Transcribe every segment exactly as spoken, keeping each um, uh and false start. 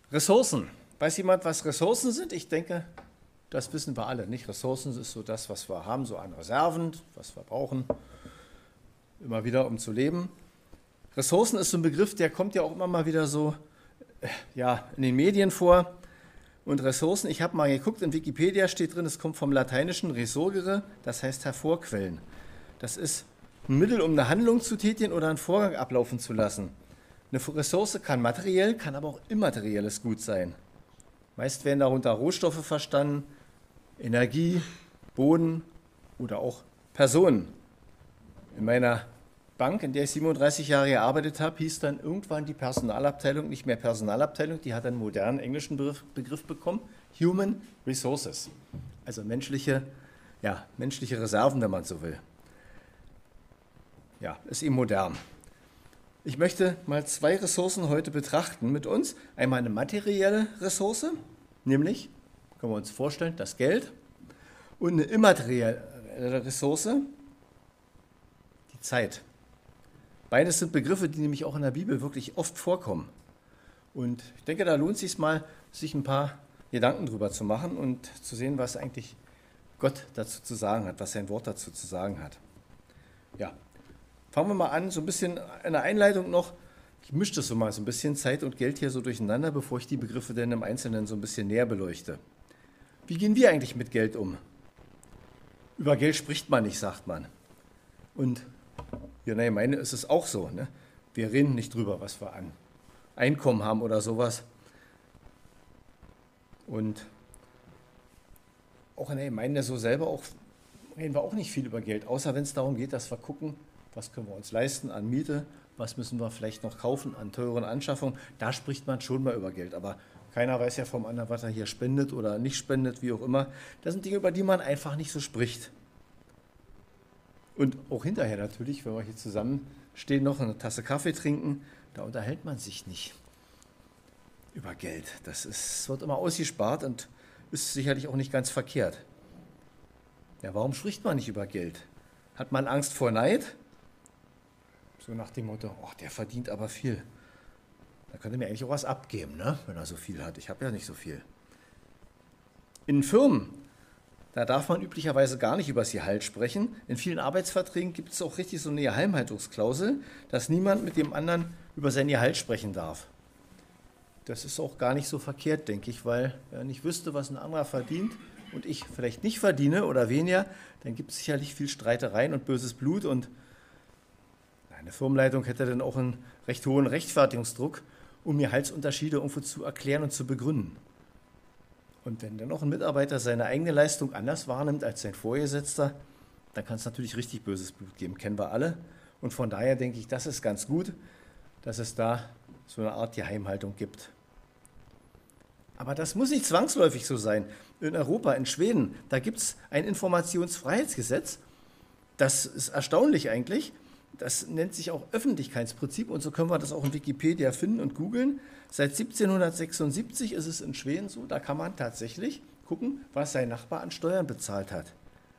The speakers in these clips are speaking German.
Ressourcen. Weiß jemand, was Ressourcen sind? Ich denke, das wissen wir alle. Nicht? Ressourcen ist so das, was wir haben, so an Reserven, was wir brauchen, immer wieder, um zu leben. Ressourcen ist so ein Begriff, der kommt ja auch immer mal wieder so ja, in den Medien vor. Und Ressourcen, ich habe mal geguckt, in Wikipedia steht drin, es kommt vom lateinischen resurgere, das heißt hervorquellen. Das ist ein Mittel, um eine Handlung zu tätigen oder einen Vorgang ablaufen zu lassen. Eine Ressource kann materiell, kann aber auch immaterielles Gut sein. Meist werden darunter Rohstoffe verstanden, Energie, Boden oder auch Personen. In meiner Bank, in der ich siebenunddreißig Jahre gearbeitet habe, hieß dann irgendwann die Personalabteilung nicht mehr Personalabteilung, die hat einen modernen englischen Begriff, Begriff bekommen, Human Resources, also menschliche, ja, menschliche Reserven, wenn man so will. Ja, ist eben modern. Ich möchte mal zwei Ressourcen heute betrachten mit uns. Einmal eine materielle Ressource, nämlich, können wir uns vorstellen, das Geld, und eine immaterielle Ressource, die Zeit. Beides sind Begriffe, die nämlich auch in der Bibel wirklich oft vorkommen. Und ich denke, da lohnt es sich mal, sich ein paar Gedanken drüber zu machen und zu sehen, was eigentlich Gott dazu zu sagen hat, was sein Wort dazu zu sagen hat. Ja, fangen wir mal an, so ein bisschen in der Einleitung noch. Ich mische das so mal so ein bisschen Zeit und Geld hier so durcheinander, bevor ich die Begriffe dann im Einzelnen so ein bisschen näher beleuchte. Wie gehen wir eigentlich mit Geld um? Über Geld spricht man nicht, sagt man. Und ja, nein, meine ist es auch so. Ne? Wir reden nicht drüber, was wir an Einkommen haben oder sowas. Und auch in der Gemeinde so selber auch, reden wir auch nicht viel über Geld, außer wenn es darum geht, dass wir gucken, was können wir uns leisten an Miete, was müssen wir vielleicht noch kaufen an teuren Anschaffungen. Da spricht man schon mal über Geld, aber keiner weiß ja vom anderen, was er hier spendet oder nicht spendet, wie auch immer. Das sind Dinge, über die man einfach nicht so spricht. Und auch hinterher natürlich, wenn wir hier zusammenstehen, noch eine Tasse Kaffee trinken, da unterhält man sich nicht über Geld. Das ist, wird immer ausgespart und ist sicherlich auch nicht ganz verkehrt. Ja, warum spricht man nicht über Geld? Hat man Angst vor Neid? So nach dem Motto, oh, der verdient aber viel. Da könnte mir eigentlich auch was abgeben, ne? Wenn er so viel hat. Ich habe ja nicht so viel. In Firmen, da darf man üblicherweise gar nicht über das Gehalt sprechen. In vielen Arbeitsverträgen gibt es auch richtig so eine Geheimhaltungsklausel, dass niemand mit dem anderen über sein Gehalt sprechen darf. Das ist auch gar nicht so verkehrt, denke ich, weil wenn ich wüsste, was ein anderer verdient und ich vielleicht nicht verdiene oder weniger, dann gibt es sicherlich viel Streitereien und böses Blut und eine Firmenleitung hätte dann auch einen recht hohen Rechtfertigungsdruck, um Gehaltsunterschiede irgendwo zu erklären und zu begründen. Und wenn dann auch ein Mitarbeiter seine eigene Leistung anders wahrnimmt als sein Vorgesetzter, dann kann es natürlich richtig böses Blut geben, kennen wir alle. Und von daher denke ich, das ist ganz gut, dass es da so eine Art Geheimhaltung gibt. Aber das muss nicht zwangsläufig so sein. In Europa, in Schweden, da gibt es ein Informationsfreiheitsgesetz. Das ist erstaunlich eigentlich. Das nennt sich auch Öffentlichkeitsprinzip und so können wir das auch in Wikipedia finden und googeln. Seit siebzehnhundertsechsundsiebzig ist es in Schweden so, da kann man tatsächlich gucken, was sein Nachbar an Steuern bezahlt hat.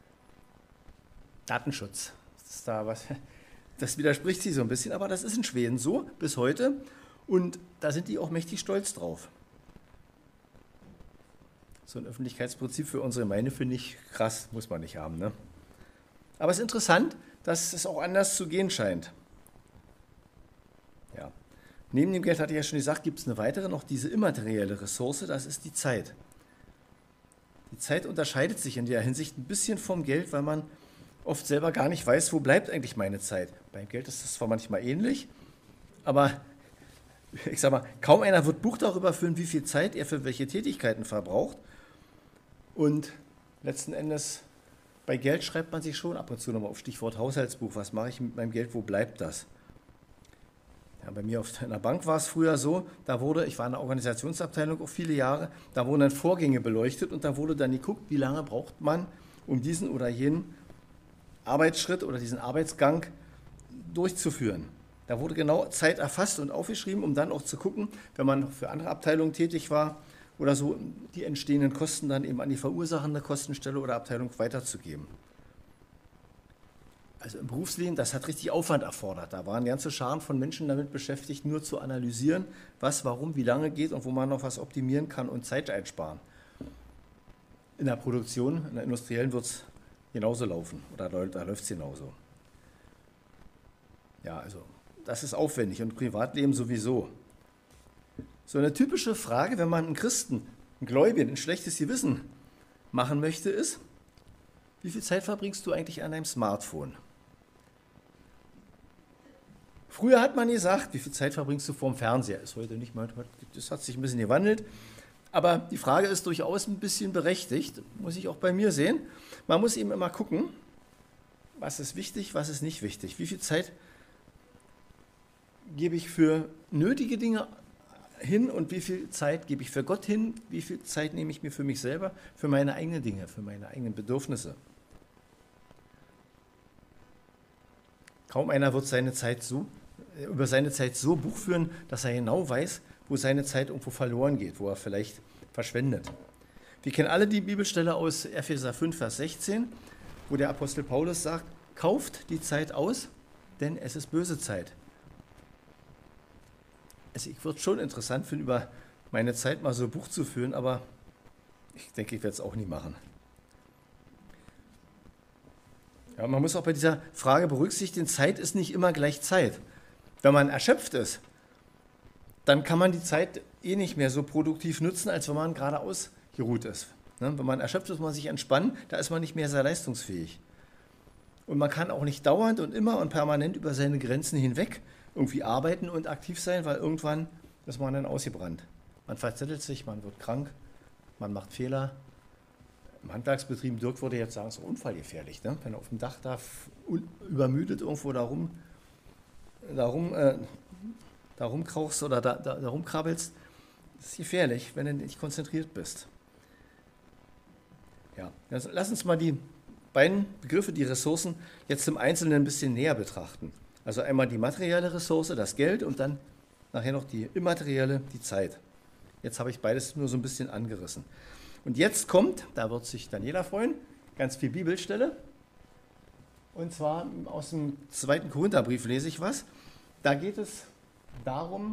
Datenschutz, das ist da was, das widerspricht sich so ein bisschen, aber das ist in Schweden so bis heute und da sind die auch mächtig stolz drauf. So ein Öffentlichkeitsprinzip für unsere Gemeinde finde ich krass, muss man nicht haben, ne? Aber es ist interessant, dass es auch anders zu gehen scheint. Ja. Neben dem Geld, hatte ich ja schon gesagt, gibt es eine weitere, noch diese immaterielle Ressource, das ist die Zeit. Die Zeit unterscheidet sich in der Hinsicht ein bisschen vom Geld, weil man oft selber gar nicht weiß, wo bleibt eigentlich meine Zeit. Beim Geld ist das zwar manchmal ähnlich, aber ich sage mal, kaum einer wird Buch darüber führen, wie viel Zeit er für welche Tätigkeiten verbraucht. Und letzten Endes bei Geld schreibt man sich schon ab und zu nochmal auf Stichwort Haushaltsbuch. Was mache ich mit meinem Geld? Wo bleibt das? Ja, bei mir auf einer Bank war es früher so, da wurde, ich war in der Organisationsabteilung auch viele Jahre, da wurden dann Vorgänge beleuchtet und da wurde dann geguckt, wie lange braucht man, um diesen oder jenen Arbeitsschritt oder diesen Arbeitsgang durchzuführen. Da wurde genau Zeit erfasst und aufgeschrieben, um dann auch zu gucken, wenn man für andere Abteilungen tätig war, oder so die entstehenden Kosten dann eben an die verursachende Kostenstelle oder Abteilung weiterzugeben. Also im Berufsleben, das hat richtig Aufwand erfordert. Da waren ganze Scharen von Menschen damit beschäftigt, nur zu analysieren, was, warum, wie lange geht und wo man noch was optimieren kann und Zeit einsparen. In der Produktion, in der industriellen wird es genauso laufen oder da läuft es genauso. Ja, also das ist aufwendig und Privatleben sowieso. So eine typische Frage, wenn man einen Christen, einen Gläubigen, ein schlechtes Gewissen machen möchte, ist, wie viel Zeit verbringst du eigentlich an deinem Smartphone? Früher hat man gesagt, wie viel Zeit verbringst du vorm Fernseher? Ist heute nicht mehr, das hat sich ein bisschen gewandelt. Aber die Frage ist durchaus ein bisschen berechtigt, muss ich auch bei mir sehen. Man muss eben immer gucken, was ist wichtig, was ist nicht wichtig. Wie viel Zeit gebe ich für nötige Dinge hin und wie viel Zeit gebe ich für Gott hin, wie viel Zeit nehme ich mir für mich selber, für meine eigenen Dinge, für meine eigenen Bedürfnisse. Kaum einer wird seine Zeit so, über seine Zeit so Buch führen, dass er genau weiß, wo seine Zeit irgendwo verloren geht, wo er vielleicht verschwendet. Wir kennen alle die Bibelstelle aus Epheser fünf, Vers sechzehn, wo der Apostel Paulus sagt, kauft die Zeit aus, denn es ist böse Zeit. Also ich würde es schon interessant finden, über meine Zeit mal so ein Buch zu führen, aber ich denke, ich werde es auch nie machen. Ja, man muss auch bei dieser Frage berücksichtigen, Zeit ist nicht immer gleich Zeit. Wenn man erschöpft ist, dann kann man die Zeit eh nicht mehr so produktiv nutzen, als wenn man gerade ausgeruht ist. Ne? Wenn man erschöpft ist, muss man sich entspannen, da ist man nicht mehr sehr leistungsfähig. Und man kann auch nicht dauernd und immer und permanent über seine Grenzen hinweg irgendwie arbeiten und aktiv sein, weil irgendwann ist man dann ausgebrannt. Man verzettelt sich, man wird krank, man macht Fehler. Im Handwerksbetrieb, Dirk würde jetzt sagen, es ist unfallgefährlich. Ne? Wenn du auf dem Dach da übermüdet irgendwo da rum, da rum, äh, da rumkrauchst oder da, da, da rumkrabbelst, ist gefährlich, wenn du nicht konzentriert bist. Ja, lass uns mal die beiden Begriffe, die Ressourcen, jetzt im Einzelnen ein bisschen näher betrachten. Also einmal die materielle Ressource, das Geld, und dann nachher noch die immaterielle, die Zeit. Jetzt habe ich beides nur so ein bisschen angerissen. Und jetzt kommt, da wird sich Daniela freuen, ganz viel Bibelstelle. Und zwar aus dem zweiten Korintherbrief lese ich was. Da geht es darum,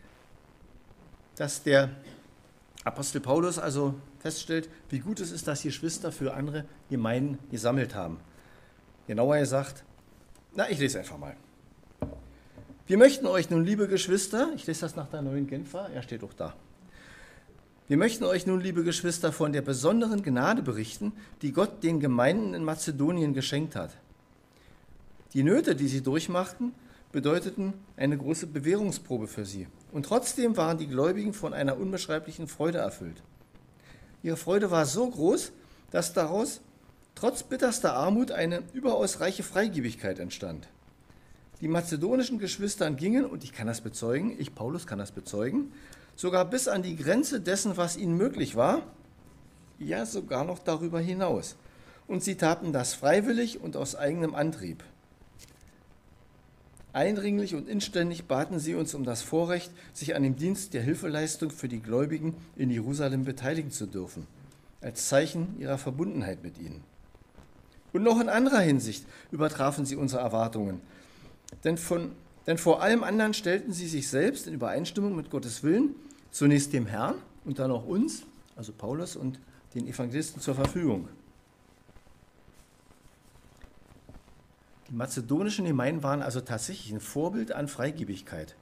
dass der Apostel Paulus also feststellt, wie gut es ist, dass Geschwister für andere Gemeinden gesammelt haben. Genauer gesagt, na, ich lese einfach mal. Wir möchten euch nun, liebe Geschwister, ich lese das nach der neuen Genfer, er steht auch da. Wir möchten euch nun, liebe Geschwister, von der besonderen Gnade berichten, die Gott den Gemeinden in Mazedonien geschenkt hat. Die Nöte, die sie durchmachten, bedeuteten eine große Bewährungsprobe für sie. Und trotzdem waren die Gläubigen von einer unbeschreiblichen Freude erfüllt. Ihre Freude war so groß, dass daraus trotz bitterster Armut eine überaus reiche Freigebigkeit entstand. Die mazedonischen Geschwister gingen, und ich kann das bezeugen, ich, Paulus, kann das bezeugen, sogar bis an die Grenze dessen, was ihnen möglich war, ja sogar noch darüber hinaus. Und sie taten das freiwillig und aus eigenem Antrieb. Eindringlich und inständig baten sie uns um das Vorrecht, sich an dem Dienst der Hilfeleistung für die Gläubigen in Jerusalem beteiligen zu dürfen, als Zeichen ihrer Verbundenheit mit ihnen. Und noch in anderer Hinsicht übertrafen sie unsere Erwartungen, denn, von, denn vor allem anderen stellten sie sich selbst in Übereinstimmung mit Gottes Willen, zunächst dem Herrn und dann auch uns, also Paulus und den Evangelisten, zur Verfügung. Die mazedonischen Gemeinden waren also tatsächlich ein Vorbild an Freigebigkeit.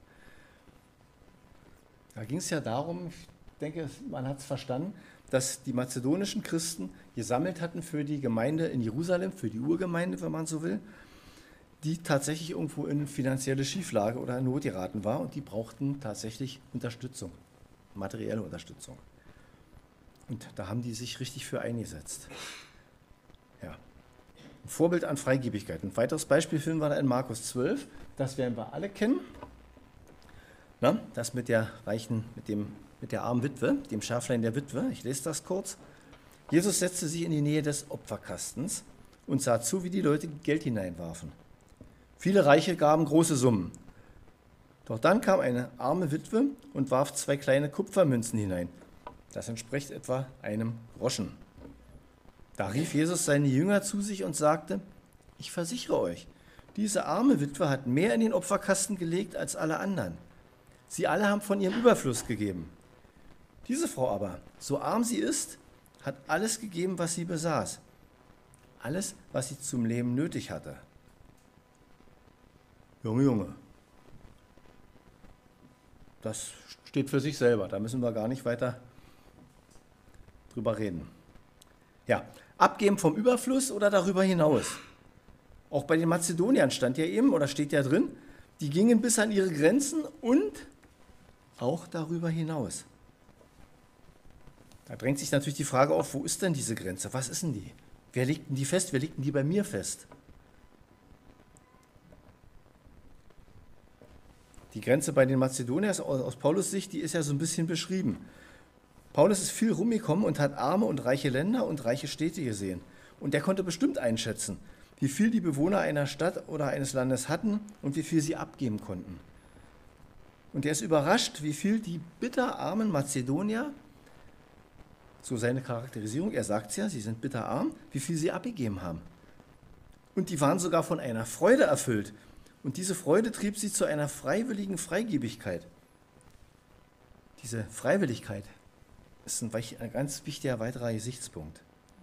Da ging es ja darum, ich denke, man hat es verstanden, dass die mazedonischen Christen gesammelt hatten für die Gemeinde in Jerusalem, für die Urgemeinde, wenn man so will, die tatsächlich irgendwo in finanzielle Schieflage oder in Not geraten war, und die brauchten tatsächlich Unterstützung, materielle Unterstützung. Und da haben die sich richtig für eingesetzt. Ja. Ein Vorbild an Freigebigkeit. Ein weiteres Beispiel finden wir da in Markus zwölf, das werden wir alle kennen. Na, das mit der reichen, mit dem, mit der armen Witwe, dem Schaflein der Witwe. Ich lese das kurz. Jesus setzte sich in die Nähe des Opferkastens und sah zu, wie die Leute Geld hineinwarfen. Viele Reiche gaben große Summen. Doch dann kam eine arme Witwe und warf zwei kleine Kupfermünzen hinein. Das entspricht etwa einem Groschen. Da rief Jesus seine Jünger zu sich und sagte, Ich versichere euch, diese arme Witwe hat mehr in den Opferkasten gelegt als alle anderen. Sie alle haben von ihrem Überfluss gegeben. Diese Frau aber, so arm sie ist, hat alles gegeben, was sie besaß. Alles, was sie zum Leben nötig hatte. Junge, Junge. Das steht für sich selber, da müssen wir gar nicht weiter drüber reden. Ja, abgeben vom Überfluss oder darüber hinaus. Auch bei den Mazedoniern stand ja eben, oder steht ja drin, die gingen bis an ihre Grenzen und auch darüber hinaus. Da drängt sich natürlich die Frage auf, wo ist denn diese Grenze? Was ist denn die? Wer legt denn die fest? Wer legt denn die bei mir fest? Die Grenze bei den Mazedoniern aus Paulus' Sicht, die ist ja so ein bisschen beschrieben. Paulus ist viel rumgekommen und hat arme und reiche Länder und reiche Städte gesehen. Und der konnte bestimmt einschätzen, wie viel die Bewohner einer Stadt oder eines Landes hatten und wie viel sie abgeben konnten. Und er ist überrascht, wie viel die bitterarmen Mazedonier, so seine Charakterisierung, er sagt es ja, sie sind bitterarm, wie viel sie abgegeben haben. Und die waren sogar von einer Freude erfüllt. Und diese Freude trieb sie zu einer freiwilligen Freigebigkeit. Diese Freiwilligkeit ist ein, ein ganz wichtiger weiterer Gesichtspunkt.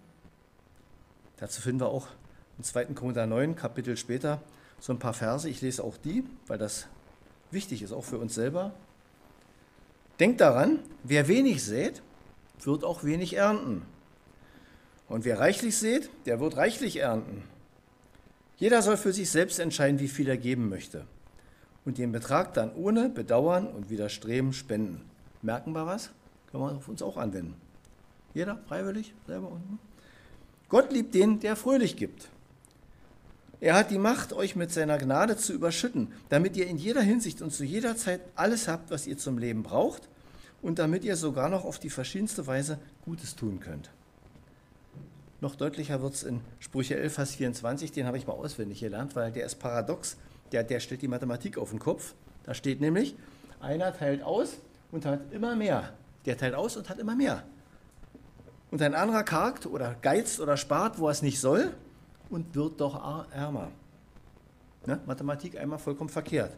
Dazu finden wir auch im zweiten Korinther neun, Kapitel später, so ein paar Verse. Ich lese auch die, weil das wichtig ist, auch für uns selber. Denkt daran, wer wenig sät, wird auch wenig ernten. Und wer reichlich sät, der wird reichlich ernten. Jeder soll für sich selbst entscheiden, wie viel er geben möchte. Und den Betrag dann ohne Bedauern und Widerstreben spenden. Merken wir was? Können wir auf uns auch anwenden. Jeder freiwillig, selber. Gott liebt den, der fröhlich gibt. Er hat die Macht, euch mit seiner Gnade zu überschütten, damit ihr in jeder Hinsicht und zu jeder Zeit alles habt, was ihr zum Leben braucht und damit ihr sogar noch auf die verschiedenste Weise Gutes tun könnt. Noch deutlicher wird es in Sprüche elf, Vers vierundzwanzig, den habe ich mal auswendig gelernt, weil der ist paradox, der, der stellt die Mathematik auf den Kopf. Da steht nämlich, einer teilt aus und hat immer mehr. Der teilt aus und hat immer mehr. Und ein anderer kargt oder geizt oder spart, wo er es nicht soll und wird doch ärmer. Ne? Mathematik einmal vollkommen verkehrt.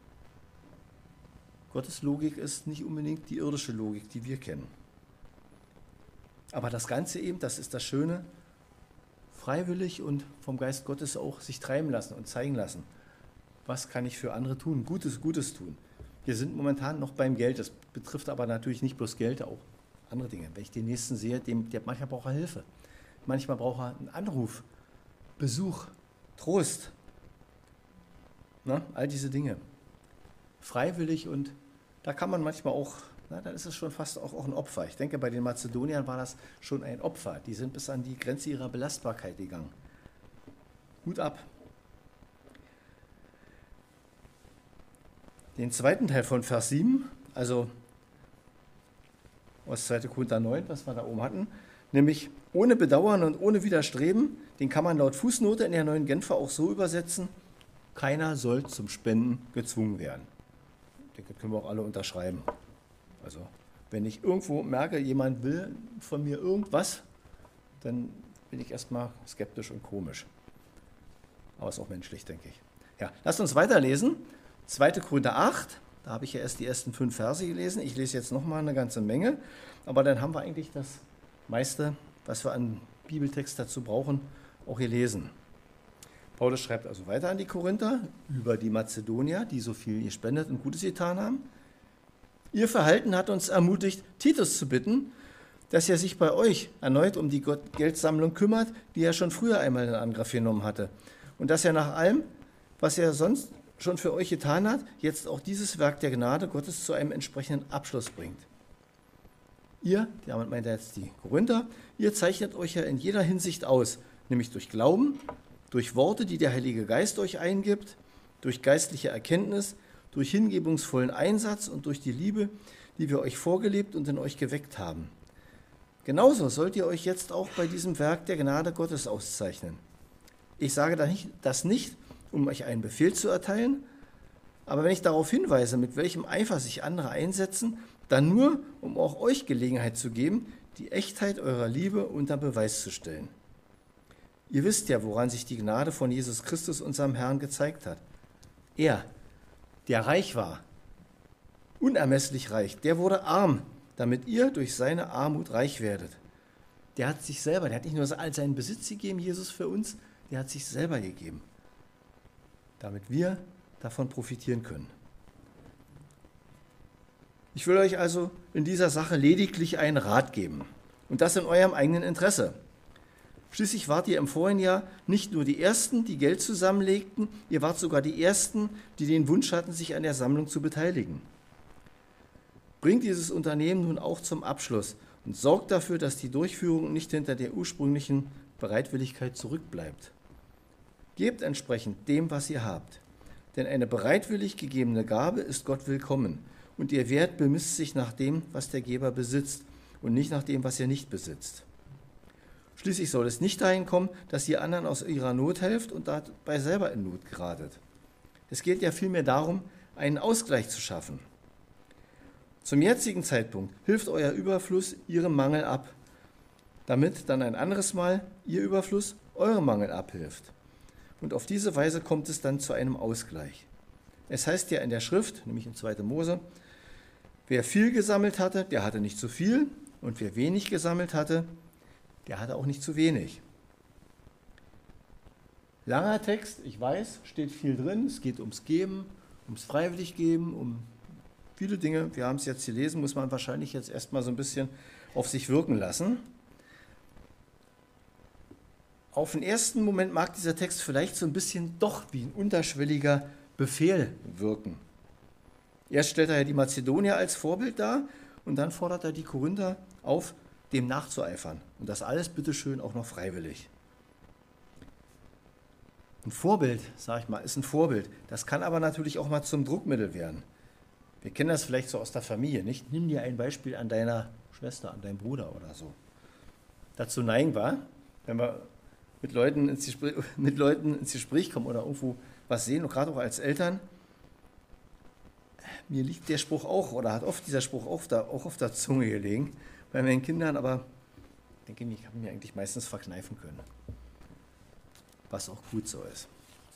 Gottes Logik ist nicht unbedingt die irdische Logik, die wir kennen. Aber das Ganze eben, das ist das Schöne, freiwillig und vom Geist Gottes auch sich treiben lassen und zeigen lassen. Was kann ich für andere tun? Gutes, Gutes tun. Wir sind momentan noch beim Geld. Das betrifft aber natürlich nicht bloß Geld, auch andere Dinge. Wenn ich den Nächsten sehe, dem, der, manchmal braucht er Hilfe. Manchmal braucht er einen Anruf, Besuch, Trost. Na, all diese Dinge. Freiwillig und da kann man manchmal auch, na, dann ist es schon fast auch, auch ein Opfer. Ich denke, bei den Mazedoniern war das schon ein Opfer. Die sind bis an die Grenze ihrer Belastbarkeit gegangen. Hut ab. Den zweiten Teil von Vers sieben, also aus zweiten Korinther neun, was wir da oben hatten, nämlich ohne Bedauern und ohne Widerstreben, den kann man laut Fußnote in der neuen Genfer auch so übersetzen, keiner soll zum Spenden gezwungen werden. Ich denke, das können wir auch alle unterschreiben. Also, wenn ich irgendwo merke, jemand will von mir irgendwas, dann bin ich erstmal skeptisch und komisch. Aber ist auch menschlich, denke ich. Ja, lasst uns weiterlesen. zweiten Korinther acht, da habe ich ja erst die ersten fünf Verse gelesen. Ich lese jetzt nochmal eine ganze Menge, aber dann haben wir eigentlich das meiste, was wir an Bibeltext dazu brauchen, auch gelesen. Paulus schreibt also weiter an die Korinther über die Mazedonier, die so viel gespendet und Gutes getan haben. Ihr Verhalten hat uns ermutigt, Titus zu bitten, dass er sich bei euch erneut um die Geldsammlung kümmert, die er schon früher einmal in Angriff genommen hatte. Und dass er nach allem, was er sonst schon für euch getan hat, jetzt auch dieses Werk der Gnade Gottes zu einem entsprechenden Abschluss bringt. Ihr, damit meint er jetzt die Korinther, ihr zeichnet euch ja in jeder Hinsicht aus, nämlich durch Glauben, durch Worte, die der Heilige Geist euch eingibt, durch geistliche Erkenntnis, durch hingebungsvollen Einsatz und durch die Liebe, die wir euch vorgelebt und in euch geweckt haben. Genauso sollt ihr euch jetzt auch bei diesem Werk der Gnade Gottes auszeichnen. Ich sage das nicht, um euch einen Befehl zu erteilen, aber wenn ich darauf hinweise, mit welchem Eifer sich andere einsetzen, dann nur, um auch euch Gelegenheit zu geben, die Echtheit eurer Liebe unter Beweis zu stellen. Ihr wisst ja, woran sich die Gnade von Jesus Christus, unserem Herrn, gezeigt hat. Er, der reich war, unermesslich reich, der wurde arm, damit ihr durch seine Armut reich werdet. Der hat sich selber, der hat nicht nur all seinen Besitz gegeben, Jesus für uns, der hat sich selber gegeben, damit wir davon profitieren können. Ich will euch also in dieser Sache lediglich einen Rat geben und das in eurem eigenen Interesse. Schließlich wart ihr im vorigen Jahr nicht nur die Ersten, die Geld zusammenlegten, ihr wart sogar die Ersten, die den Wunsch hatten, sich an der Sammlung zu beteiligen. Bringt dieses Unternehmen nun auch zum Abschluss und sorgt dafür, dass die Durchführung nicht hinter der ursprünglichen Bereitwilligkeit zurückbleibt. Gebt entsprechend dem, was ihr habt, denn eine bereitwillig gegebene Gabe ist Gott willkommen und ihr Wert bemisst sich nach dem, was der Geber besitzt und nicht nach dem, was er nicht besitzt. Schließlich soll es nicht dahin kommen, dass ihr anderen aus ihrer Not helft und dabei selber in Not geratet. Es geht ja vielmehr darum, einen Ausgleich zu schaffen. Zum jetzigen Zeitpunkt hilft euer Überfluss ihrem Mangel ab, damit dann ein anderes Mal ihr Überfluss eurem Mangel abhilft. Und auf diese Weise kommt es dann zu einem Ausgleich. Es heißt ja in der Schrift, nämlich in zweiter Mose, wer viel gesammelt hatte, der hatte nicht zu viel, und wer wenig gesammelt hatte, der hatte auch nicht zu wenig. Langer Text, ich weiß, steht viel drin. Es geht ums Geben, ums freiwillig Geben, um viele Dinge. Wir haben es jetzt gelesen, muss man wahrscheinlich jetzt erstmal so ein bisschen auf sich wirken lassen. Auf den ersten Moment mag dieser Text vielleicht so ein bisschen doch wie ein unterschwelliger Befehl wirken. Erst stellt er ja die Mazedonier als Vorbild dar und dann fordert er die Korinther auf, dem nachzueifern. Und das alles bitteschön auch noch freiwillig. Ein Vorbild, sage ich mal, ist ein Vorbild. Das kann aber natürlich auch mal zum Druckmittel werden. Wir kennen das vielleicht so aus der Familie, nicht? Nimm dir ein Beispiel an deiner Schwester, an deinem Bruder oder so. Dazu neigen wir, wenn wir mit Leuten ins Gespräch, mit Leuten ins Gespräch kommen oder irgendwo was sehen, und gerade auch als Eltern, mir liegt der Spruch auch, oder hat oft dieser Spruch auch, da, auch auf der Zunge gelegen, bei meinen Kindern, aber ich denke, ich habe mir eigentlich meistens verkneifen können, was auch gut so ist.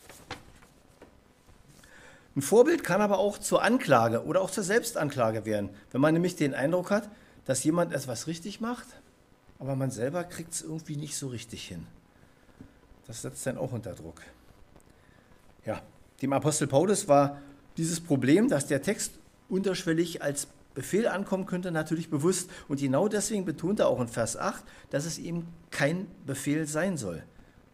Ein Vorbild kann aber auch zur Anklage oder auch zur Selbstanklage werden, wenn man nämlich den Eindruck hat, dass jemand etwas richtig macht, aber man selber kriegt es irgendwie nicht so richtig hin. Das setzt dann auch unter Druck. Ja, dem Apostel Paulus war dieses Problem, dass der Text unterschwellig als Befehl ankommen könnte, natürlich bewusst. Und genau deswegen betont er auch in Vers acht, dass es eben kein Befehl sein soll.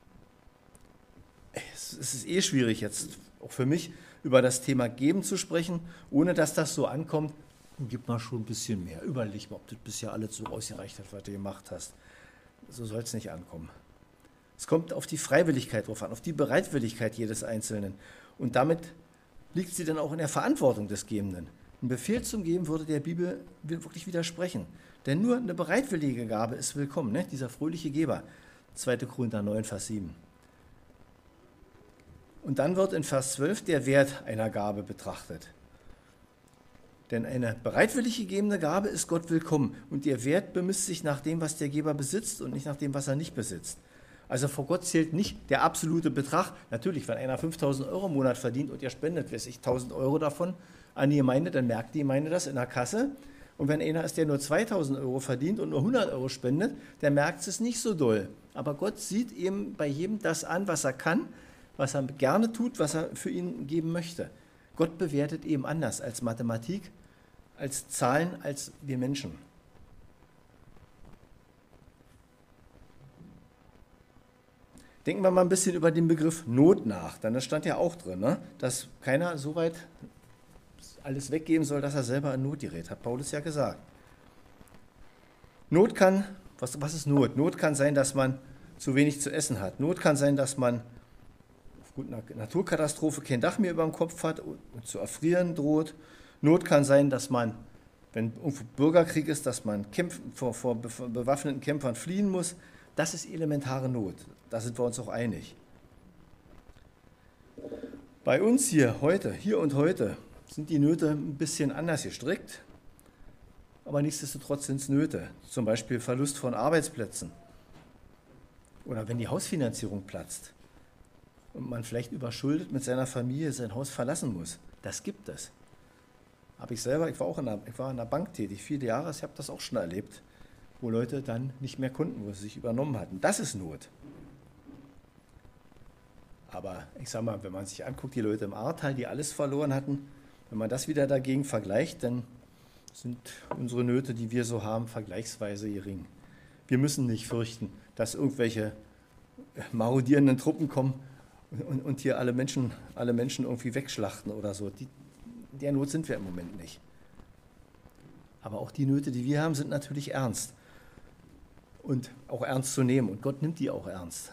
Es ist eh schwierig jetzt, auch für mich, über das Thema Geben zu sprechen, ohne dass das so ankommt, gib mal schon ein bisschen mehr. Überleg mal, ob das bisher alles so ausgereicht hat, was du gemacht hast. So soll es nicht ankommen. Es kommt auf die Freiwilligkeit drauf an, auf die Bereitwilligkeit jedes Einzelnen. Und damit liegt sie dann auch in der Verantwortung des Gebenden. Ein Befehl zum Geben würde der Bibel wirklich widersprechen. Denn nur eine bereitwillige Gabe ist willkommen, ne? Dieser fröhliche Geber. zweiter Korinther neun, Vers sieben. Und dann wird in Vers zwölf der Wert einer Gabe betrachtet. Denn eine bereitwillig gegebene Gabe ist Gott willkommen. Und ihr Wert bemisst sich nach dem, was der Geber besitzt und nicht nach dem, was er nicht besitzt. Also vor Gott zählt nicht der absolute Betrag. Natürlich, wenn einer fünftausend Euro im Monat verdient und ihr spendet, weiß ich, tausend Euro davon an die Gemeinde, dann merkt die Gemeinde das in der Kasse. Und wenn einer ist, der nur zweitausend Euro verdient und nur hundert Euro spendet, der merkt es nicht so doll. Aber Gott sieht eben bei jedem das an, was er kann, was er gerne tut, was er für ihn geben möchte. Gott bewertet eben anders als Mathematik, als Zahlen, als wir Menschen. Denken wir mal ein bisschen über den Begriff Not nach, denn das stand ja auch drin, ne? Dass keiner so weit alles weggeben soll, dass er selber in Not gerät, hat Paulus ja gesagt. Not kann, was, was ist Not? Not kann sein, dass man zu wenig zu essen hat. Not kann sein, dass man aufgrund einer Naturkatastrophe kein Dach mehr über dem Kopf hat und zu erfrieren droht. Not kann sein, dass man, wenn irgendwo Bürgerkrieg ist, dass man kämpfen, vor, vor bewaffneten Kämpfern fliehen muss. Das ist elementare Not. Da sind wir uns auch einig. Bei uns hier heute, hier und heute, sind die Nöte ein bisschen anders gestrickt, aber nichtsdestotrotz sind es Nöte. Zum Beispiel Verlust von Arbeitsplätzen Oder wenn die Hausfinanzierung platzt und man vielleicht überschuldet mit seiner Familie sein Haus verlassen muss. Das gibt es. Habe ich selber, ich war auch in der, ich war in der Bank tätig, viele Jahre, ich habe das auch schon erlebt, wo Leute dann nicht mehr konnten, wo sie sich übernommen hatten. Das ist Not. Aber ich sage mal, wenn man sich anguckt, die Leute im Ahrtal, die alles verloren hatten, wenn man das wieder dagegen vergleicht, dann sind unsere Nöte, die wir so haben, vergleichsweise gering. Wir müssen nicht fürchten, dass irgendwelche marodierenden Truppen kommen und, und hier alle Menschen, alle Menschen irgendwie wegschlachten oder so. Die, der Not sind wir im Moment nicht. Aber auch die Nöte, die wir haben, sind natürlich ernst. Und auch ernst zu nehmen. Und Gott nimmt die auch ernst.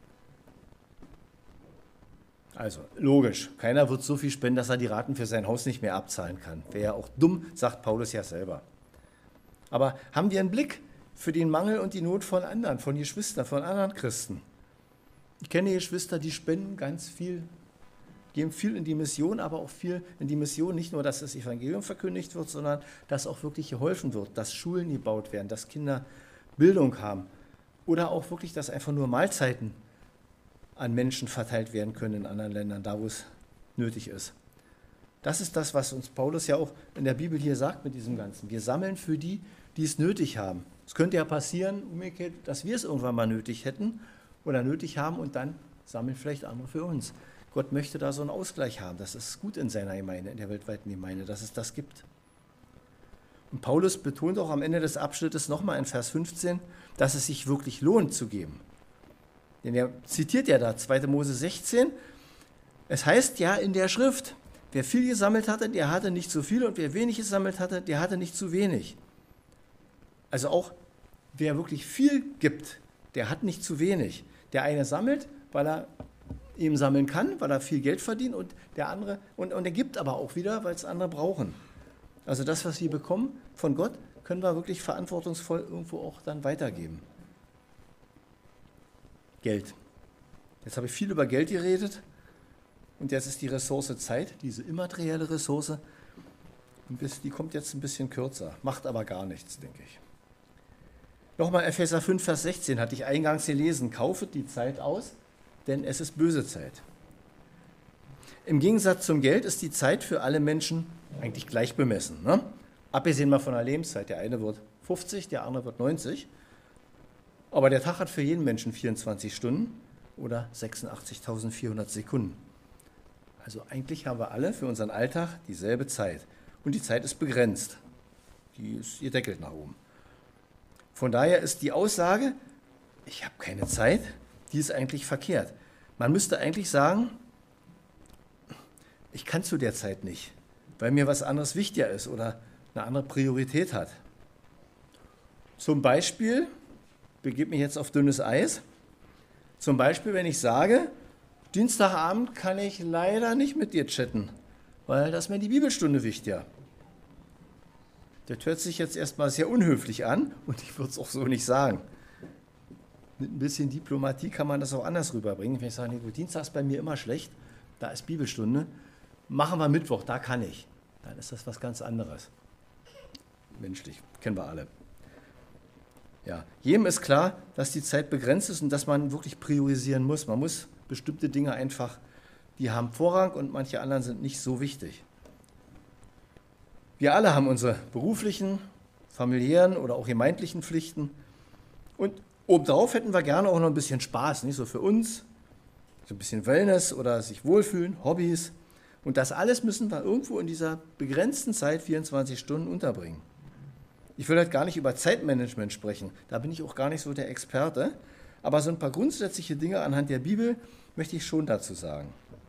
Also logisch, keiner wird so viel spenden, dass er die Raten für sein Haus nicht mehr abzahlen kann. Wäre ja auch dumm, sagt Paulus ja selber. Aber haben wir einen Blick für den Mangel und die Not von anderen, von Geschwistern, von anderen Christen? Ich kenne Geschwister, die spenden ganz viel, geben viel in die Mission, aber auch viel in die Mission, nicht nur, dass das Evangelium verkündigt wird, sondern dass auch wirklich geholfen wird, dass Schulen gebaut werden, dass Kinder Bildung haben oder auch wirklich, dass einfach nur Mahlzeiten an Menschen verteilt werden können in anderen Ländern, da wo es nötig ist. Das ist das, was uns Paulus ja auch in der Bibel hier sagt mit diesem Ganzen. Wir sammeln für die, die es nötig haben. Es könnte ja passieren, umgekehrt, dass wir es irgendwann mal nötig hätten oder nötig haben und dann sammeln vielleicht andere für uns. Gott möchte da so einen Ausgleich haben. Das ist gut in seiner Gemeinde, in der weltweiten Gemeinde, dass es das gibt. Und Paulus betont auch am Ende des Abschnittes nochmal in Vers fünfzehn, dass es sich wirklich lohnt zu geben. Denn er zitiert ja da zweiter Mose sechzehn. Es heißt ja in der Schrift, wer viel gesammelt hatte, der hatte nicht zu viel und wer wenig gesammelt hatte, der hatte nicht zu wenig. Also auch wer wirklich viel gibt, der hat nicht zu wenig. Der eine sammelt, weil er eben sammeln kann, weil er viel Geld verdient und der andere, und, und er gibt aber auch wieder, weil es andere brauchen. Also das, was wir bekommen von Gott, können wir wirklich verantwortungsvoll irgendwo auch dann weitergeben. Geld. Jetzt habe ich viel über Geld geredet und jetzt ist die Ressource Zeit, diese immaterielle Ressource, und die kommt jetzt ein bisschen kürzer, macht aber gar nichts, denke ich. Nochmal Epheser fünf, Vers sechzehn hatte ich eingangs gelesen, kaufet die Zeit aus, denn es ist böse Zeit. Im Gegensatz zum Geld ist die Zeit für alle Menschen eigentlich gleich bemessen. Ne? Abgesehen mal von der Lebenszeit, der eine wird fünfzig, der andere wird neunzig. Aber der Tag hat für jeden Menschen vierundzwanzig Stunden oder sechsundachtzigtausendvierhundert Sekunden. Also eigentlich haben wir alle für unseren Alltag dieselbe Zeit. Und die Zeit ist begrenzt. Die ist gedeckelt nach oben. Von daher ist die Aussage, ich habe keine Zeit, die ist eigentlich verkehrt. Man müsste eigentlich sagen, ich kann zu der Zeit nicht, weil mir was anderes wichtiger ist oder eine andere Priorität hat. Zum Beispiel, begebe mich jetzt auf dünnes Eis. Zum Beispiel, wenn ich sage, Dienstagabend kann ich leider nicht mit dir chatten, weil das ist mir die Bibelstunde wichtiger. Das hört sich jetzt erstmal sehr unhöflich an und ich würde es auch so nicht sagen. Mit ein bisschen Diplomatie kann man das auch anders rüberbringen. Wenn ich sage, nee, Dienstag ist bei mir immer schlecht, da ist Bibelstunde, machen wir Mittwoch, da kann ich. Dann ist das was ganz anderes. Menschlich, kennen wir alle. Ja, jedem ist klar, dass die Zeit begrenzt ist und dass man wirklich priorisieren muss. Man muss bestimmte Dinge einfach, die haben Vorrang und manche anderen sind nicht so wichtig. Wir alle haben unsere beruflichen, familiären oder auch gemeindlichen Pflichten. Und obendrauf hätten wir gerne auch noch ein bisschen Spaß, nicht so für uns, so ein bisschen Wellness oder sich wohlfühlen, Hobbys. Und das alles müssen wir irgendwo in dieser begrenzten Zeit, vierundzwanzig Stunden, unterbringen. Ich will heute gar nicht über Zeitmanagement sprechen, da bin ich auch gar nicht so der Experte, aber so ein paar grundsätzliche Dinge anhand der Bibel möchte ich schon dazu sagen.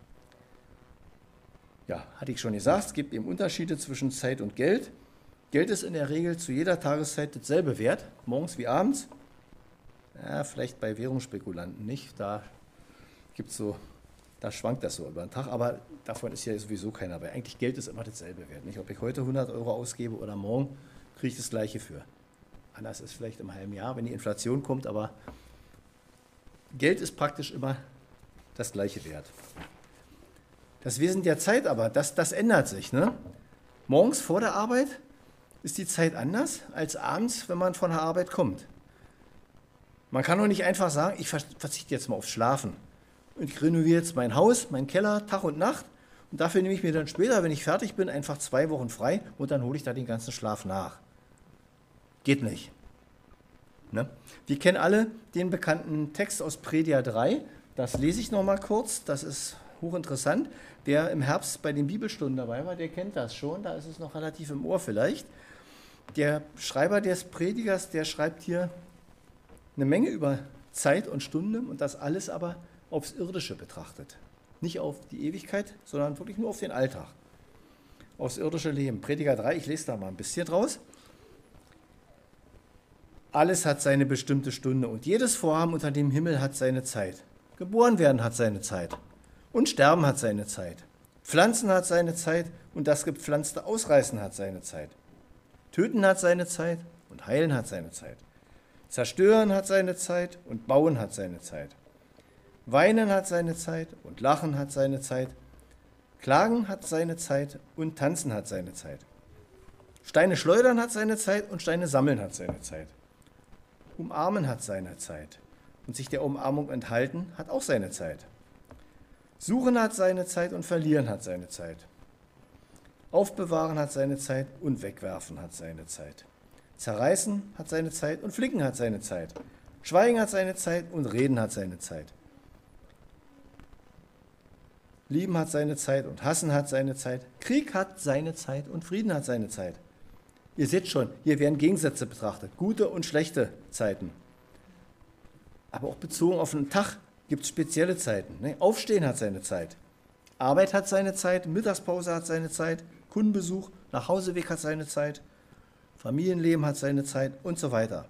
Ja, hatte ich schon gesagt, es gibt eben Unterschiede zwischen Zeit und Geld. Geld ist in der Regel zu jeder Tageszeit dasselbe wert, morgens wie abends. Ja, vielleicht bei Währungsspekulanten nicht, da gibt's so, da schwankt das so über den Tag, aber davon ist ja sowieso keiner bei. Eigentlich Geld ist immer dasselbe wert, nicht? Ob ich heute hundert Euro ausgebe oder morgen, kriege ich das Gleiche für. Anders ist vielleicht im halben Jahr, wenn die Inflation kommt, aber Geld ist praktisch immer das gleiche Wert. Das Wesen der Zeit aber, das, das ändert sich. Ne? Morgens vor der Arbeit ist die Zeit anders als abends, wenn man von der Arbeit kommt. Man kann doch nicht einfach sagen, ich verzichte jetzt mal aufs Schlafen. Und ich renoviere jetzt mein Haus, meinen Keller, Tag und Nacht. Und dafür nehme ich mir dann später, wenn ich fertig bin, einfach zwei Wochen frei und dann hole ich da den ganzen Schlaf nach. Geht nicht. Ne? Wir kennen alle den bekannten Text aus Prediger drei. Das lese ich noch mal kurz. Das ist hochinteressant. Wer im Herbst bei den Bibelstunden dabei war, der kennt das schon. Da ist es noch relativ im Ohr vielleicht. Der Schreiber des Predigers, der schreibt hier eine Menge über Zeit und Stunde und das alles aber aufs Irdische betrachtet. Nicht auf die Ewigkeit, sondern wirklich nur auf den Alltag. Aufs irdische Leben. Prediger drei, ich lese da mal ein bisschen draus. Alles hat seine bestimmte Stunde und jedes Vorhaben unter dem Himmel hat seine Zeit. Geboren werden hat seine Zeit und Sterben hat seine Zeit. Pflanzen hat seine Zeit und das gepflanzte Ausreißen hat seine Zeit. Töten hat seine Zeit und heilen hat seine Zeit. Zerstören hat seine Zeit und bauen hat seine Zeit. Weinen hat seine Zeit und lachen hat seine Zeit. Klagen hat seine Zeit und tanzen hat seine Zeit. Steine schleudern hat seine Zeit und Steine sammeln hat seine Zeit. Umarmen hat seine Zeit und sich der Umarmung enthalten hat auch seine Zeit. Suchen hat seine Zeit und verlieren hat seine Zeit. Aufbewahren hat seine Zeit und wegwerfen hat seine Zeit. Zerreißen hat seine Zeit und flicken hat seine Zeit. Schweigen hat seine Zeit und reden hat seine Zeit. Lieben hat seine Zeit und hassen hat seine Zeit. Krieg hat seine Zeit und Frieden hat seine Zeit. Ihr seht schon, hier werden Gegensätze betrachtet, gute und schlechte Zeiten. Aber auch bezogen auf den Tag gibt es spezielle Zeiten. Ne? Aufstehen hat seine Zeit. Arbeit hat seine Zeit, Mittagspause hat seine Zeit, Kundenbesuch, Nachhauseweg hat seine Zeit, Familienleben hat seine Zeit und so weiter.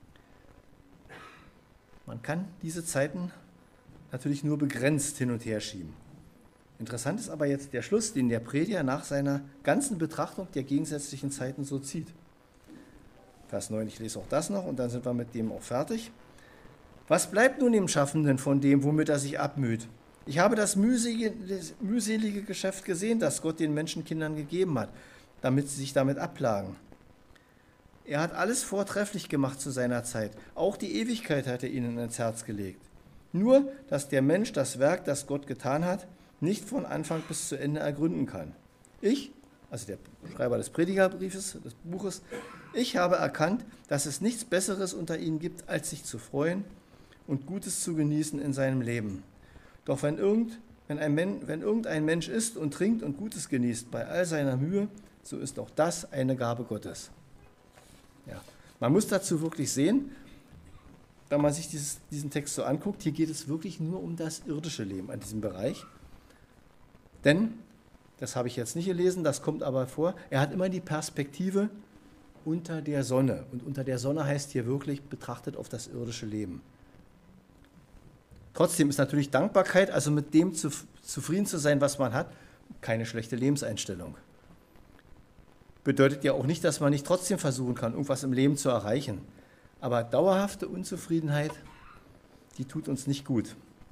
Man kann diese Zeiten natürlich nur begrenzt hin und her schieben. Interessant ist aber jetzt der Schluss, den der Prediger nach seiner ganzen Betrachtung der gegensätzlichen Zeiten so zieht. Vers neun, ich lese auch das noch und dann sind wir mit dem auch fertig. Was bleibt nun dem Schaffenden von dem, womit er sich abmüht? Ich habe das mühselige, das mühselige Geschäft gesehen, das Gott den Menschenkindern gegeben hat, damit sie sich damit abplagen. Er hat alles vortrefflich gemacht zu seiner Zeit. Auch die Ewigkeit hat er ihnen ins Herz gelegt. Nur, dass der Mensch das Werk, das Gott getan hat, nicht von Anfang bis zu Ende ergründen kann. Ich, also der Schreiber des Predigerbriefes, des Buches, ich habe erkannt, dass es nichts Besseres unter ihnen gibt, als sich zu freuen und Gutes zu genießen in seinem Leben. Doch wenn, irgend, wenn, ein Men, wenn irgendein Mensch isst und trinkt und Gutes genießt bei all seiner Mühe, so ist auch das eine Gabe Gottes. Ja. Man muss dazu wirklich sehen, wenn man sich dieses, diesen Text so anguckt, hier geht es wirklich nur um das irdische Leben an diesem Bereich. Denn, das habe ich jetzt nicht gelesen, das kommt aber vor, er hat immer die Perspektive unter der Sonne. Und unter der Sonne heißt hier wirklich betrachtet auf das irdische Leben. Trotzdem ist natürlich Dankbarkeit, also mit dem zu, zufrieden zu sein, was man hat, keine schlechte Lebenseinstellung. Bedeutet ja auch nicht, dass man nicht trotzdem versuchen kann, irgendwas im Leben zu erreichen. Aber dauerhafte Unzufriedenheit, die tut uns nicht gut.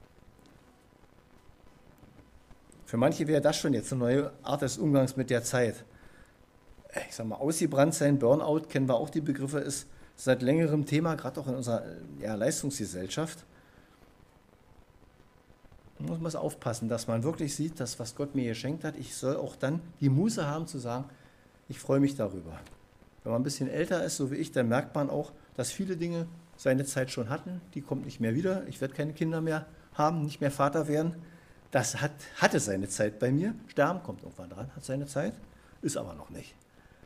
Für manche wäre das schon jetzt eine neue Art des Umgangs mit der Zeit. Ich sage mal, ausgebrannt sein, Burnout, kennen wir auch die Begriffe, ist seit längerem Thema, gerade auch in unserer ja, Leistungsgesellschaft. Da muss man aufpassen, dass man wirklich sieht, dass was Gott mir geschenkt hat, ich soll auch dann die Muße haben zu sagen, ich freue mich darüber. Wenn man ein bisschen älter ist, so wie ich, dann merkt man auch, dass viele Dinge seine Zeit schon hatten, die kommt nicht mehr wieder. Ich werde keine Kinder mehr haben, nicht mehr Vater werden. Das hat, hatte seine Zeit bei mir. Sterben kommt irgendwann dran, hat seine Zeit, ist aber noch nicht.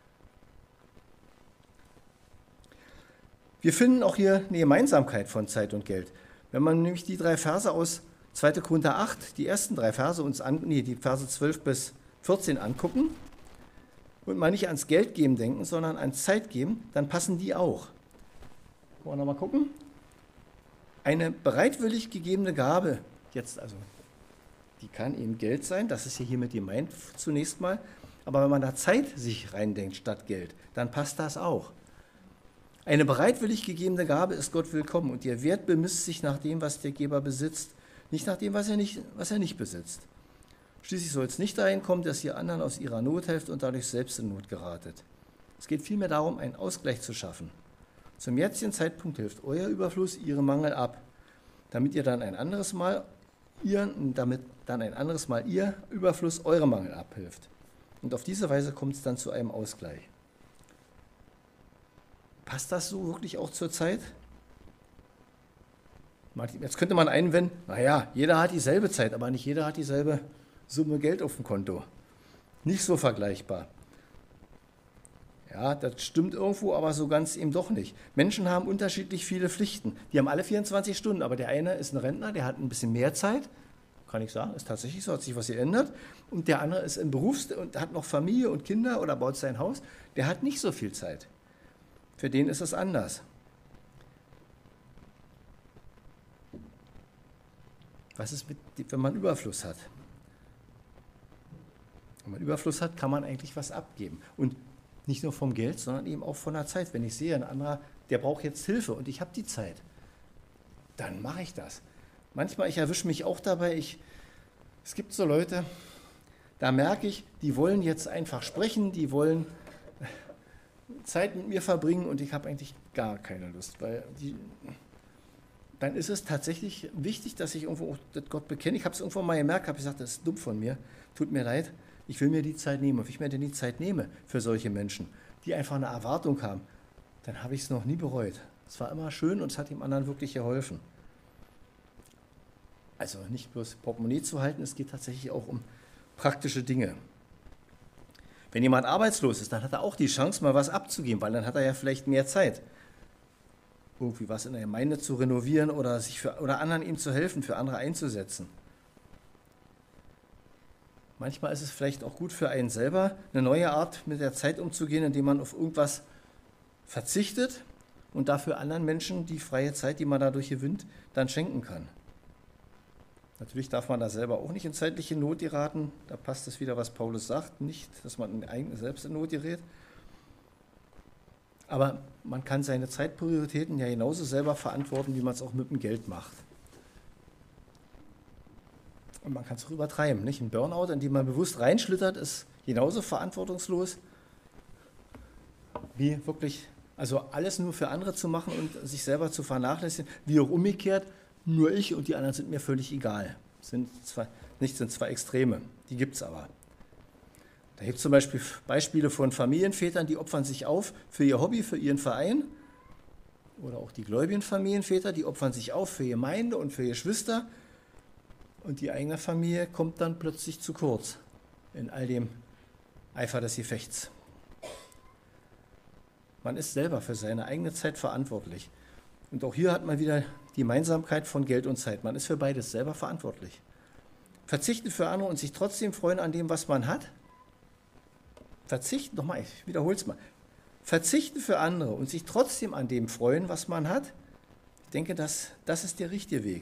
Wir finden auch hier eine Gemeinsamkeit von Zeit und Geld. Wenn man nämlich die drei Verse aus zweiter Korinther acht, die ersten drei Verse uns an, nee, die Verse zwölf bis vierzehn angucken und mal nicht ans Geld geben denken, sondern ans Zeit geben, dann passen die auch. Wollen wir noch mal gucken? Eine bereitwillig gegebene Gabe, jetzt also, die kann eben Geld sein, das ist ja hiermit gemeint zunächst mal, aber wenn man da Zeit sich reindenkt statt Geld, dann passt das auch. Eine bereitwillig gegebene Gabe ist Gott willkommen und ihr Wert bemisst sich nach dem, was der Geber besitzt, nicht nach dem, was er nicht, was er nicht besitzt. Schließlich soll es nicht dahin kommen, dass ihr anderen aus ihrer Not helft und dadurch selbst in Not geratet. Es geht vielmehr darum, einen Ausgleich zu schaffen. Zum jetzigen Zeitpunkt hilft euer Überfluss ihrem Mangel ab, damit ihr dann ein anderes Mal ihr, damit dann ein anderes Mal ihr Überfluss eurem Mangel abhilft. Und auf diese Weise kommt es dann zu einem Ausgleich. Passt das so wirklich auch zur Zeit? Jetzt könnte man einwenden, naja, jeder hat dieselbe Zeit, aber nicht jeder hat dieselbe Summe Geld auf dem Konto. Nicht so vergleichbar. Ja, das stimmt irgendwo, aber so ganz eben doch nicht. Menschen haben unterschiedlich viele Pflichten. Die haben alle vierundzwanzig Stunden, aber der eine ist ein Rentner, der hat ein bisschen mehr Zeit. Kann ich sagen, ist tatsächlich so, hat sich was geändert. Und der andere ist im Berufs- und hat noch Familie und Kinder oder baut sein Haus. Der hat nicht so viel Zeit. Für den ist es anders. Was ist, mit, wenn man Überfluss hat? Wenn man Überfluss hat, kann man eigentlich was abgeben. Und nicht nur vom Geld, sondern eben auch von der Zeit. Wenn ich sehe, ein anderer, der braucht jetzt Hilfe und ich habe die Zeit, dann mache ich das. Manchmal, ich erwische mich auch dabei, ich, es gibt so Leute, da merke ich, die wollen jetzt einfach sprechen, die wollen Zeit mit mir verbringen und ich habe eigentlich gar keine Lust, weil die, dann ist es tatsächlich wichtig, dass ich irgendwo Gott bekenne. Ich habe es irgendwo mal gemerkt, habe gesagt, das ist dumm von mir, tut mir leid, ich will mir die Zeit nehmen. Und wenn ich mir denn die Zeit nehme für solche Menschen, die einfach eine Erwartung haben, dann habe ich es noch nie bereut. Es war immer schön und es hat dem anderen wirklich geholfen. Also nicht bloß Portemonnaie zu halten, es geht tatsächlich auch um praktische Dinge. Wenn jemand arbeitslos ist, dann hat er auch die Chance, mal was abzugeben, weil dann hat er ja vielleicht mehr Zeit, irgendwie was in der Gemeinde zu renovieren oder, sich für, oder anderen ihm zu helfen, für andere einzusetzen. Manchmal ist es vielleicht auch gut für einen selber, eine neue Art mit der Zeit umzugehen, indem man auf irgendwas verzichtet und dafür anderen Menschen die freie Zeit, die man dadurch gewinnt, dann schenken kann. Natürlich darf man da selber auch nicht in zeitliche Not geraten. Da passt es wieder, was Paulus sagt, nicht, dass man selbst in Not gerät. Aber man kann seine Zeitprioritäten ja genauso selber verantworten, wie man es auch mit dem Geld macht. Und man kann es auch übertreiben. Nicht? Ein Burnout, in dem man bewusst reinschlittert, ist genauso verantwortungslos, wie wirklich, also alles nur für andere zu machen und sich selber zu vernachlässigen, wie auch umgekehrt, nur ich und die anderen sind mir völlig egal. Sind zwei, nicht sind zwei Extreme, die gibt es aber. Da gibt es zum Beispiel Beispiele von Familienvätern, die opfern sich auf für ihr Hobby, für ihren Verein. Oder auch die gläubigen Familienväter, die opfern sich auf für Gemeinde und für Geschwister. Und die eigene Familie kommt dann plötzlich zu kurz in all dem Eifer des Gefechts. Man ist selber für seine eigene Zeit verantwortlich. Und auch hier hat man wieder die Gemeinsamkeit von Geld und Zeit. Man ist für beides selber verantwortlich. Verzichten für andere und sich trotzdem freuen an dem, was man hat. Verzichten, nochmal, ich wiederhole es mal. Verzichten für andere und sich trotzdem an dem freuen, was man hat. Ich denke, das, das ist der richtige Weg.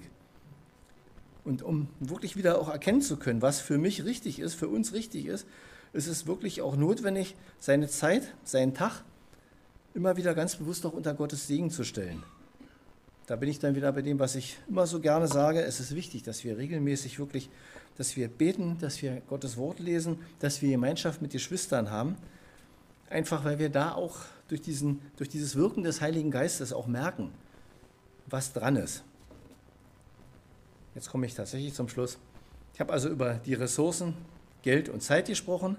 Und um wirklich wieder auch erkennen zu können, was für mich richtig ist, für uns richtig ist, ist es wirklich auch notwendig, seine Zeit, seinen Tag immer wieder ganz bewusst auch unter Gottes Segen zu stellen. Da bin ich dann wieder bei dem, was ich immer so gerne sage. Es ist wichtig, dass wir regelmäßig wirklich, dass wir beten, dass wir Gottes Wort lesen, dass wir Gemeinschaft mit Geschwistern haben. Einfach, weil wir da auch durch, diesen, durch dieses Wirken des Heiligen Geistes auch merken, was dran ist. Jetzt komme ich tatsächlich zum Schluss. Ich habe also über die Ressourcen Geld und Zeit gesprochen.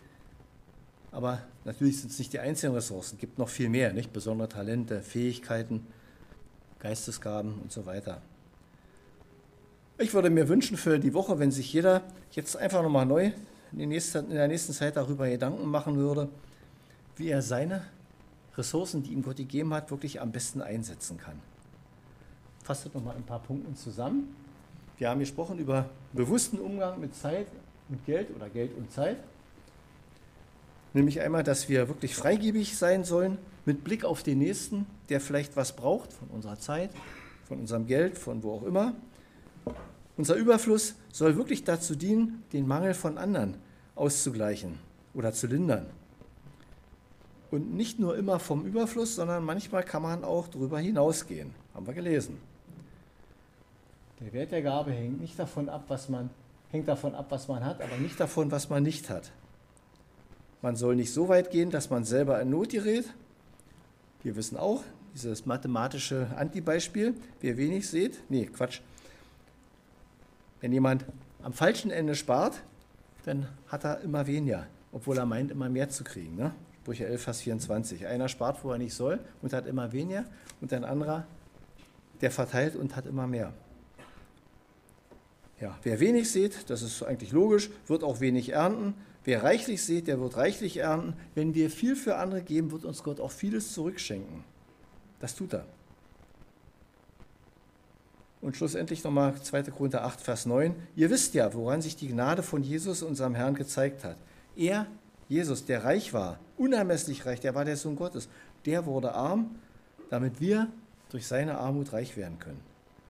Aber natürlich sind es nicht die einzelnen Ressourcen. Es gibt noch viel mehr, nicht? Besondere Talente, Fähigkeiten, Geistesgaben und so weiter. Ich würde mir wünschen für die Woche, wenn sich jeder jetzt einfach nochmal neu in, die nächste, in der nächsten Zeit darüber Gedanken machen würde, wie er seine Ressourcen, die ihm Gott gegeben hat, wirklich am besten einsetzen kann. Fasst nochmal ein paar Punkte zusammen. Wir haben gesprochen über bewussten Umgang mit Zeit, mit Geld oder Geld und Zeit. Nämlich einmal, dass wir wirklich freigebig sein sollen, mit Blick auf den Nächsten, der vielleicht was braucht von unserer Zeit, von unserem Geld, von wo auch immer. Unser Überfluss soll wirklich dazu dienen, den Mangel von anderen auszugleichen oder zu lindern. Und nicht nur immer vom Überfluss, sondern manchmal kann man auch darüber hinausgehen. Haben wir gelesen. Der Wert der Gabe hängt nicht davon ab, was man, hängt davon ab, was man hat, aber nicht davon, was man nicht hat. Man soll nicht so weit gehen, dass man selber in Not gerät. Wir wissen auch, dieses mathematische Antibeispiel. Wer wenig sät, nee, Quatsch. Wenn jemand am falschen Ende spart, dann hat er immer weniger, obwohl er meint, immer mehr zu kriegen. Ne? Sprüche elf, Vers vierundzwanzig. Einer spart, wo er nicht soll und hat immer weniger, und ein anderer, der verteilt und hat immer mehr. Ja, wer wenig sät, das ist eigentlich logisch, wird auch wenig ernten. Wer reichlich sät, der wird reichlich ernten. Wenn wir viel für andere geben, wird uns Gott auch vieles zurückschenken. Das tut er. Und schlussendlich nochmal zweiter Korinther acht, Vers neun. Ihr wisst ja, woran sich die Gnade von Jesus, unserem Herrn, gezeigt hat. Er, Jesus, der reich war, unermesslich reich, der war der Sohn Gottes, der wurde arm, damit wir durch seine Armut reich werden können.